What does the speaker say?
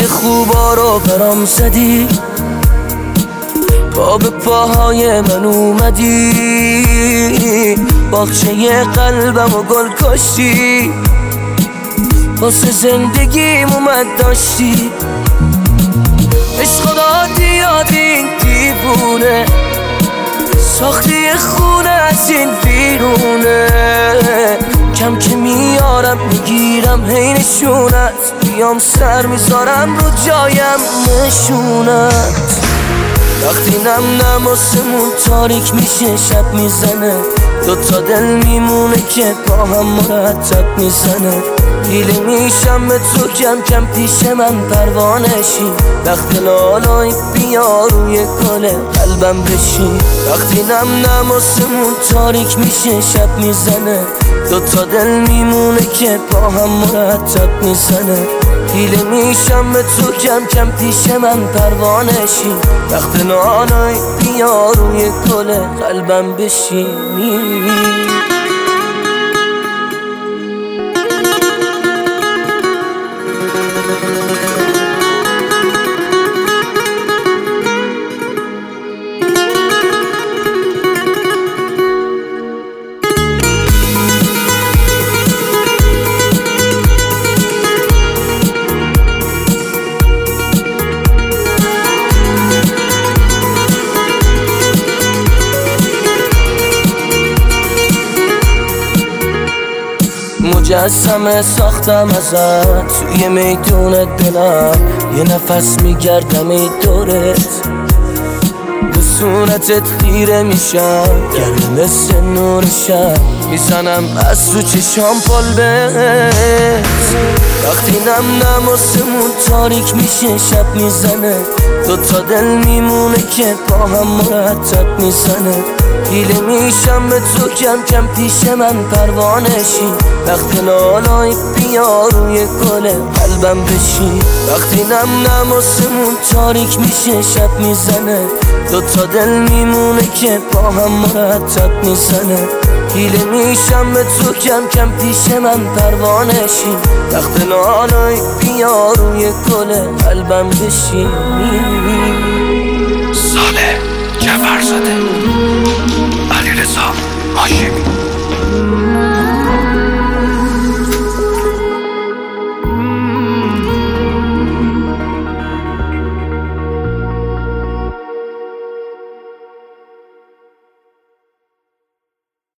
خوبا رو برام زدی، تا به پاهای من اومدی، باغچه قلبم و گل کاشتی، واسه زندگیم اومد داشتی. عشق دادی یاد این دیوونه، ساختی خونه از این بیرونه، کم که میارم میگیرم هی نشونت، بیام سر میذارم رو جایم نشونت. وقتی نم آسمون تاریک میشه شب میزنه، دوتا دل میمونه که با هم مرتب میزنه. دیله میشم به تو کم کم پیش من پروانشی، وقت لالای بیا روی گل قلبم بشی. وقتی نم آسمون تاریک میشه شب میزنه، دوتا دل میمونه که با هم مرتب میزنه. دیله میشم به تو کم کم پیش من پروانشی، وقت لالای بیا روی گل قلبم بشینی. مجسمه ساختم ازت توی میدون دلم، یه نفس میگردم ای دورت، به صورتت خیره میشم گرم مثل نور شب، میزنم از تو چشام پال بهت. وقتی نم آسمون تاریک میشه شب میزنه، دوتا دل میمونه که با هم مرتب میزنه. دیله میشم به تو کم کم پیش من پروانشی، وقت لالای بیا روی گل قلبم بشی. وقتی نم آسمون تاریک میشه شب میزنه، دوتا دل میمونه که با هم مرتب میزنه. دیله میشم به تو کم کم پیش من پروانشی، وقت لالای بیا روی گل قلبم بشی. ساله جعفرزاده، علیرضا هاشمی.